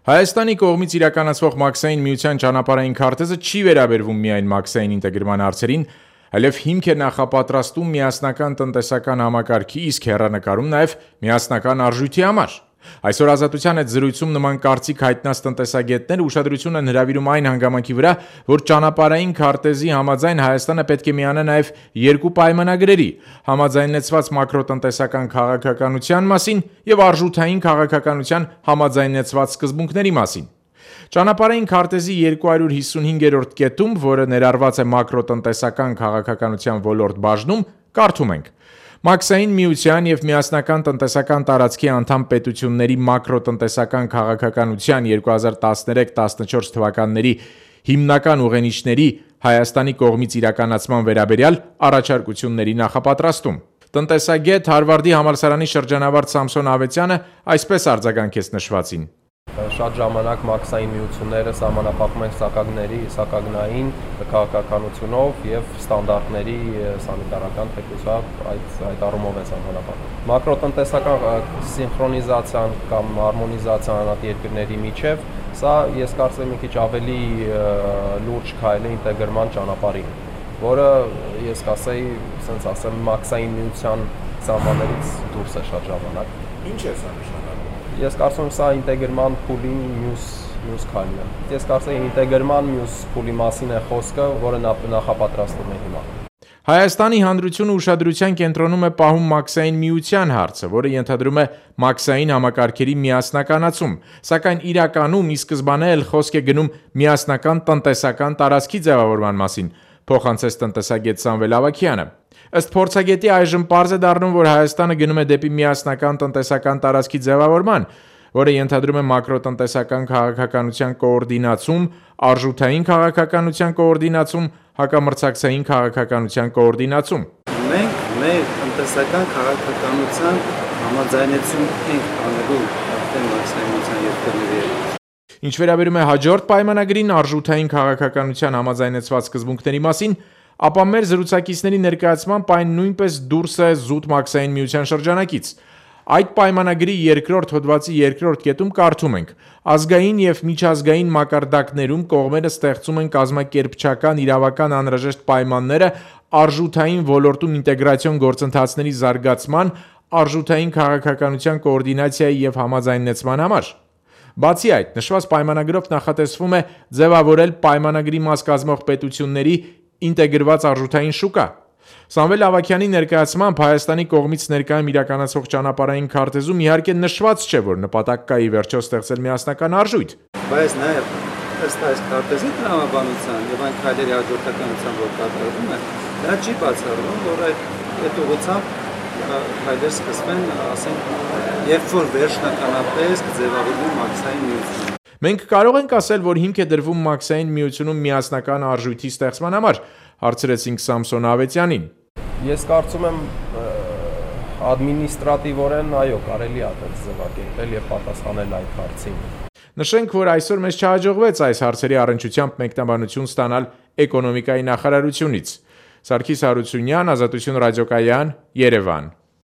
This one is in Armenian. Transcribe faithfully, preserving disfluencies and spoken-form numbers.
Հայաստանի կողմից իրականացվող Մաքսային միության ճանապարհային քարտեզը չի վերաբերվում միայն մաքսային ինտեգրման հարցերին, այլև հիմք է նախապատրաստում միասնական տնտեսական համակարգի, իսկ հեռանկարում նաև միասնական արժույթի համար։ Այսօր Ազատության հետ զրույցում նման կարծիք հայտնած տնտեսագետները ուշադրություն են հրավիրում այն հանգամանքի վրա, որ ճանապարհային քարտեզի համաձայն Հայաստանը պետք է միանա նաև երկու պայմանագրերի՝ համաձայնեցված մակրոտնտեսական քաղաքականության մասին եւ արժութային քաղաքականության համաձայնեցված սկզբունքների մասին։ Ճանապարհային քարտեզի երկու հարյուր հիսունհինգերորդ կետում, որը ներառված է մակրոտնտեսական քաղաքականության ոլորտ բաժնում, կարդում ենք. Մաքսային միության եւ միասնական տնտեսական տարածքի անդամ պետությունների մակրոտնտեսական քաղաքականության երկու հազար տասներեք տասնչորս թվականների հիմնական ուղենիշների Հայաստանի կողմից իրականացման վերաբերյալ առաջարկությունների նախապատրաստում։ Տնտեսագետ Հարվարդի համալսարանի շրջանավարտ Սամսոն Ավետյանը այսպես արձագանքեց նշվածին. Շատ ժամանակ մաքսային միությունները սահմանափակում են սակագների, սակագնային քաղաքականությունով եւ ստանդարտների սանիտարական թեկուցով այդ այդ առումով է սահմանափակում։ Մակրոտնտեսական սինխրոնիզացիան կամ հարմոնիզացիան այդ երկրների միջև, սա ես կարծեմ մի քիչ ավելի լուրջ քայլ է ինտեգրման ճանապարհին, որը ես կասեի, ասենց ասեմ, մաքսային միության սահմաններից դուրս է շատ ժամանակ։ Ինչ է սա նշանակում։ Ես կարծում եմ սա ինտեգրման փուլի մյուս մյուս քայլն է։ Ես կարծում եմ ինտեգրման մյուս փուլի մասին է խոսքը, որը նախապատրաստվում է հիմա։ Հայաստանի հանրությունը ուշադրության կենտրոնում է պահում մաքսային միության հարցը, որը ենթադրում է մաքսային համակարգերի միասնականացում, սակայն իրականում ի սկզբանե էլ խոսք է գնում միասնական տնտեսական տարածքի ձևավորման մասին, փոխանցեց տնտեսագետ Սամվել Ավագյանը։ Ըստ փորձագետի այժմ պարզ է դառնում, որ Հայաստանը գնում է դեպի միասնական տնտեսական տարածքի ձևավորման, որը ենթադրում է մակրոտնտեսական քաղաքականության կոորդինացում, արժութային քաղաքականության կոորդինացում, հակամրցակցային քաղաքականության կոորդինացում։ Մենք մեր տնտեսական քաղաքականության համաձայնեցում ենք անելու արդեն մաքսային միության երկրների հետ։ Ինչ վերաբերում է հաջորդ պայմանագրին արժութային քաղաքականության համաձայնեցված սկզբունքների մասին, ապա մեր զրուցակիցների ներկայացմամբ այն նույնպես դուրս է զուտ մաքսային միության շրջանակից։ Այդ պայմանագրի երկրորդ հոդվածի երկրորդ կետում կարդում ենք. ազգային եւ միջազգային մակարդակներում կողմերը ստեղծում են կազմակերպչական իրավական անհրաժեշտ պայմանները արժութային ոլորտում ինտեգրացիոն գործընթացների զարգացման, արժութային քաղաքականության կոորդինացիայի եւ համաձայնեցման համար։ Բացի այդ, նշված պայմանագրով նախատեսվում է ձևավորել պայմանագրի մաս կազմող պետությունների ինտեգրված արժութային շուկա։ Սամվել Ավագյանի ներկայացմամբ Հայաստանի կողմից ներկայում իրականացվող ճանապարհային քարտեզում իհարկե նշված չէ, որ նպատակ կա ի վերջո ստեղծել միասնական արժույթ։ Բայց նաև ըստ այս քարտեզի տրամաբանության եւ այն քայլերի հաջորդականության, որ կատարվում է, դա չի բացառվում, որ այդ այդ ուղղությամբ քայլեր սկսվեն, ասենք, երբ որ վերջնականապես կձևավորվի մաքսային միությունը։ Մենք կարող ենք ասել, որ հիմք է դրվում մաքսային միությունում միասնական արժույթի ստեղծման համար, հարցրեցինք Սամսոն Ավետյանին։ Ես կարծում եմ ադմինիստրատիվորեն, այո, կարելի է այդպես ձևակերպել եւ պատասխանել այդ հարցին։ Նշենք, որ այսօր մեզ չհաջողվեց այս հարցերի առնչությամբ մեկնաբանություն ստանալ էկոնոմիկայի նախարարությունից։ Սարգիս Հարությունյան, Ազատություն ռադիոկայան, Երևան։